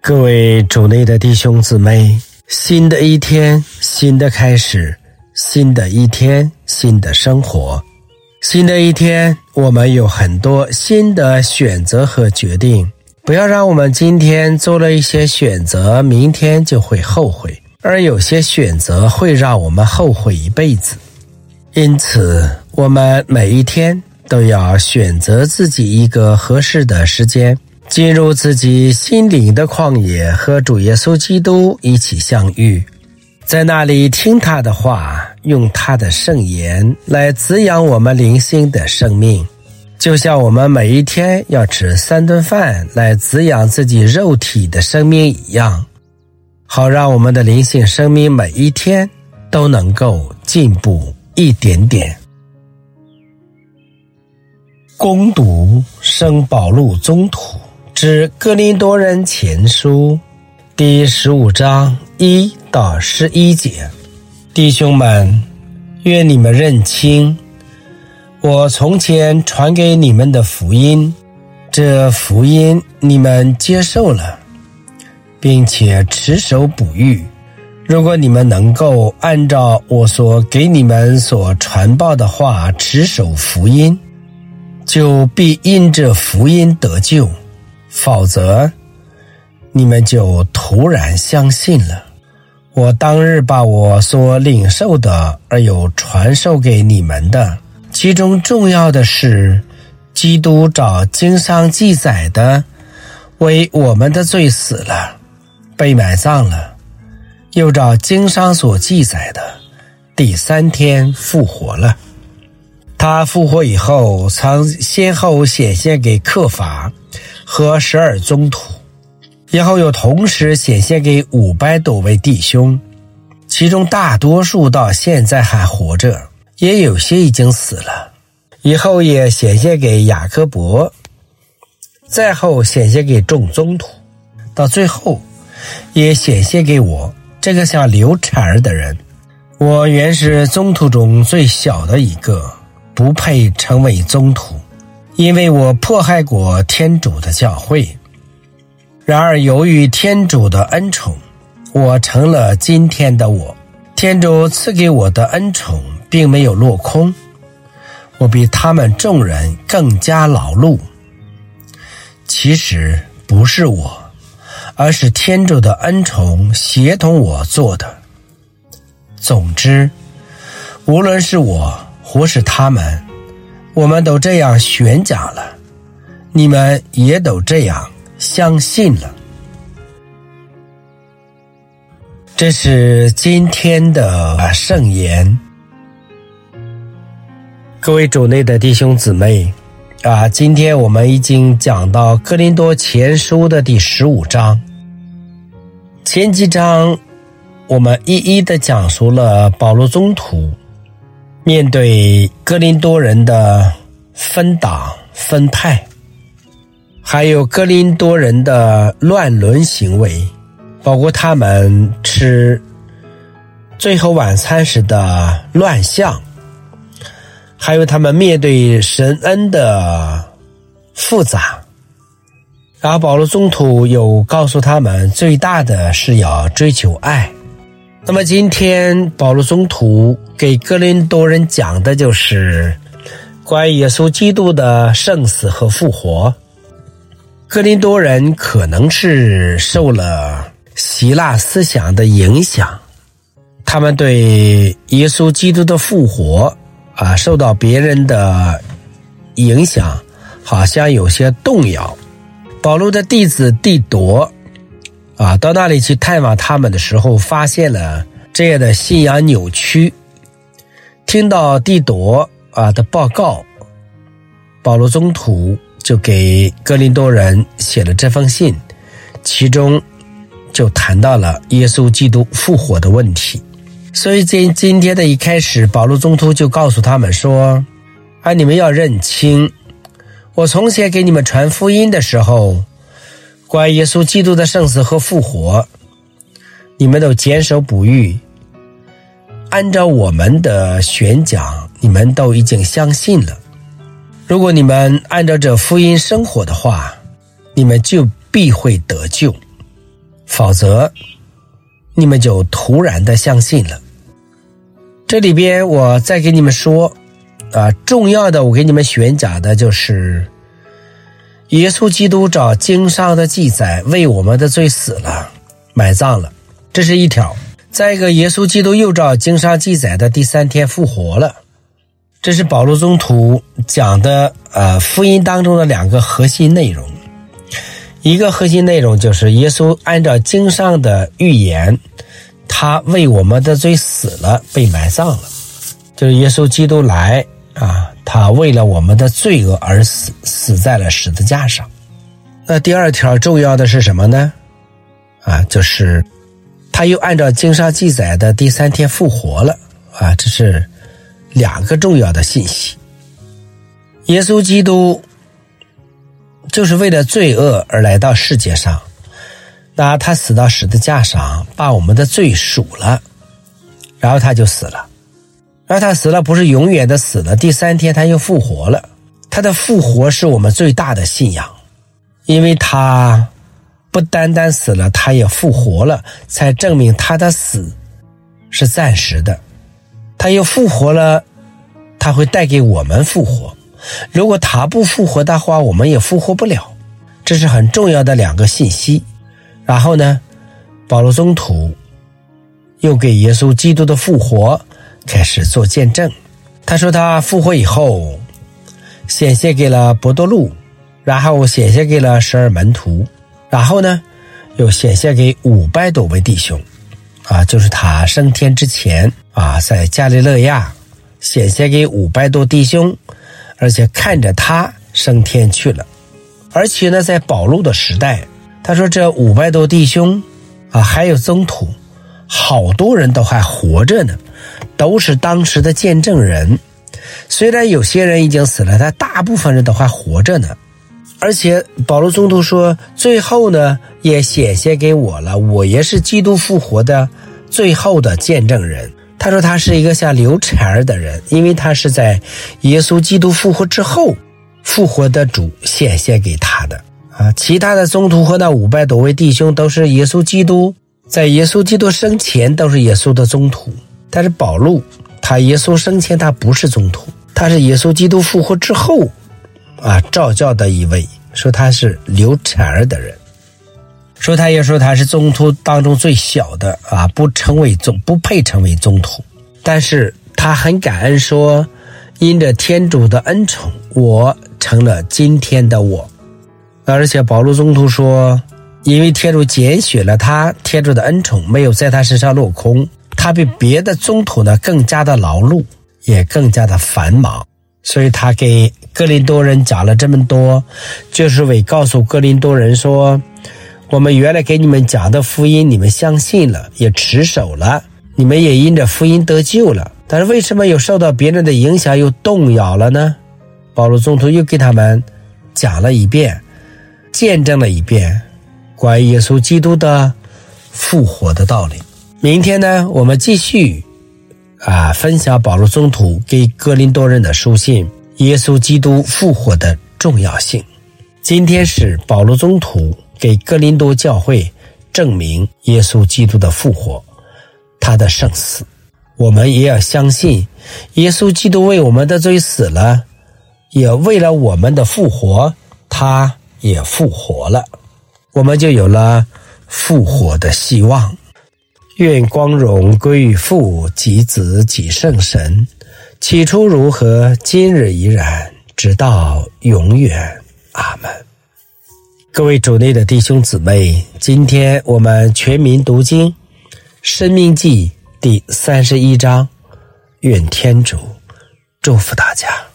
各位主内的弟兄姊妹，新的一天，新的开始，新的一天，新的生活。新的一天，我们有很多新的选择和决定。不要让我们今天做了一些选择，明天就会后悔，而有些选择会让我们后悔一辈子。因此，我们每一天都要选择自己一个合适的时间，进入自己心灵的旷野，和主耶稣基督一起相遇，在那里听他的话，用他的圣言来滋养我们灵性的生命，就像我们每一天要吃3顿饭来滋养自己肉体的生命一样，好让我们的灵性生命每一天都能够进步一点点。攻读圣保禄宗徒之哥林多人前书第15章1到11节。弟兄们，愿你们认清我从前传给你们的福音，这福音你们接受了，并且持守哺育。如果你们能够按照我所给你们所传报的话持守福音，就必因这福音得救，否则你们就突然相信了。我当日把我所领受的而有传授给你们的，其中重要的是，基督照经上记载的，为我们的罪死了，被埋葬了，又照经上所记载的，第3天复活了。他复活以后，曾先后显现给刻法和12宗徒，以后又同时显现给500多位弟兄，其中大多数到现在还活着，也有些已经死了。以后也显现给雅各伯，再后显现给众宗徒，到最后也显现给我这个像流产儿的人。我原是宗徒中最小的一个，不配成为宗徒，因为我迫害过天主的教会。然而由于天主的恩宠，我成了今天的我。天主赐给我的恩宠并没有落空，我比他们众人更加劳碌。其实不是我，而是天主的恩宠协同我做的。总之，无论是我或是他们，我们都这样宣讲了，你们也都这样相信了。这是今天的圣言。各位主内的弟兄姊妹今天我们已经讲到哥林多前书的第15章。前几章我们一一的讲述了保禄宗徒面对哥林多人的分党分派，还有哥林多人的乱伦行为，包括他们吃最后晚餐时的乱象，还有他们面对神恩的复杂。然后保禄宗徒有告诉他们，最大的是要追求爱。那么今天保禄宗徒给哥林多人讲的就是关于耶稣基督的圣死和复活。哥林多人可能是受了希腊思想的影响，他们对耶稣基督的复活受到别人的影响，好像有些动摇。保禄的弟子弟铎到那里去探望他们的时候，发现了这样的信仰扭曲。听到弟铎的报告，保禄宗徒就给哥林多人写了这封信，其中就谈到了耶稣基督复活的问题。所以今天的一开始，保禄宗徒就告诉他们说你们要认清，我从前给你们传福音的时候，关于耶稣基督的圣死和复活，你们都坚守不渝，按照我们的宣讲，你们都已经相信了。如果你们按照这福音生活的话，你们就必会得救。 否则你们就突然的相信了。这里边我再给你们说重要的我给你们选讲的就是耶稣基督照经上的记载为我们的罪死了，埋葬了，这是一条。再一个，耶稣基督又照经上记载的第3天复活了，这是保禄宗徒讲的福音当中的2个核心内容。一个核心内容就是耶稣按照经上的预言，他为我们的罪死了，被埋葬了，就是耶稣基督来他为了我们的罪恶而死，死在了十字架上。那第2条重要的是什么呢？就是他又按照经上记载的第3天复活了这是2个重要的信息。耶稣基督就是为了罪恶而来到世界上，那他死到十字架上，把我们的罪赎了，然后他就死了。而他死了不是永远的死了，第3天他又复活了。他的复活是我们最大的信仰，因为他不单单死了，他也复活了，才证明他的死是暂时的。他又复活了，他会带给我们复活。如果他不复活的话，我们也复活不了。这是很重要的2个信息。然后呢，保禄宗徒又给耶稣基督的复活开始做见证。他说他复活以后显现给了伯多禄，然后显现给了12门徒，然后呢又显现给500多位弟兄就是他升天之前在加利勒亚显现给500多弟兄，而且看着他升天去了。而且呢，在保禄的时代，他说这500多弟兄还有宗徒，好多人都还活着呢，都是当时的见证人。虽然有些人已经死了，但大部分人都还活着呢。而且保禄宗徒说，最后呢也显现给我了，我也是基督复活的最后的见证人。他说他是一个像刘产儿的人，因为他是在耶稣基督复活之后，复活的主显现给他的其他的宗徒和那500多位弟兄都是耶稣基督，在耶稣基督生前都是耶稣的宗徒。但是保禄他耶稣生前他不是宗徒，他是耶稣基督复活之后召叫的一位，说他是流产儿的人，他也说他是宗徒当中最小的不配成为宗徒。但是他很感恩说，因着天主的恩宠，我成了今天的我。而且保禄宗徒说，因为天主拣选了他，天主的恩宠没有在他身上落空，他比别的宗徒呢更加的劳碌，也更加的繁忙。所以他给哥林多人讲了这么多，就是为告诉哥林多人说，我们原来给你们讲的福音你们相信了，也持守了，你们也因着福音得救了，但是为什么又受到别人的影响又动摇了呢？保禄宗徒又给他们讲了一遍，见证了一遍关于耶稣基督的复活的道理。明天呢，我们继续分享保禄宗徒给哥林多人的书信，耶稣基督复活的重要性。今天是保禄宗徒给哥林多教会证明耶稣基督的复活，他的圣死。我们也要相信耶稣基督为我们的罪死了，也为了我们的复活，他也复活了，我们就有了复活的希望。愿光荣归于父及子及圣神，起初如何，今日已然，直到永远。阿们。各位主内的弟兄姊妹，今天我们全民读经申命记第31章，愿天主祝福大家。